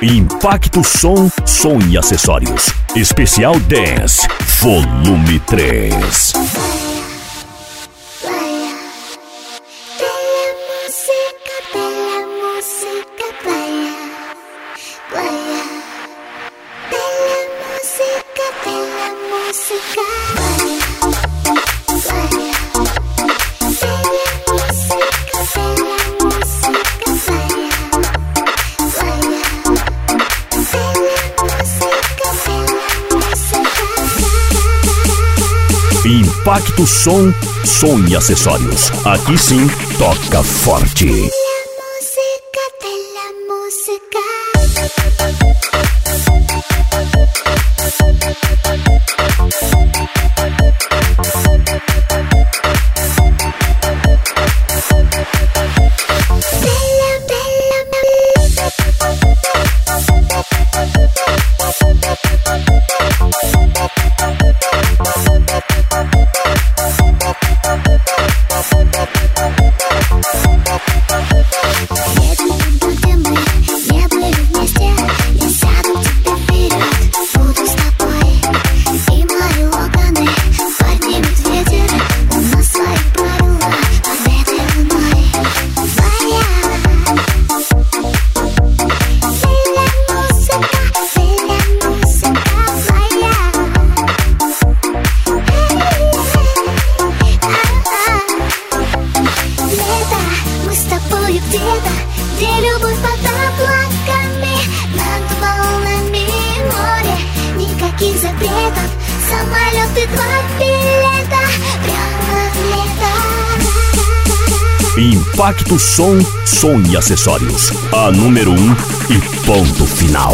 Impacto Som e Acessórios. Especial Dance, volume 3. Impacto Som e Acessórios. Aqui sim, toca forte. Impacto Som e Acessórios. A número 1 e ponto final.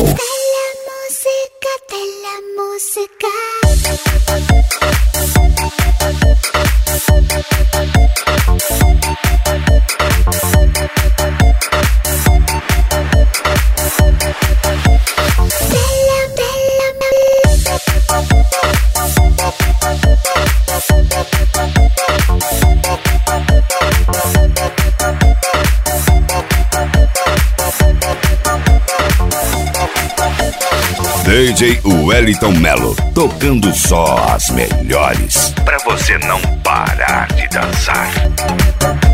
DJ Wellington Mello, tocando só as melhores, pra você não parar de dançar.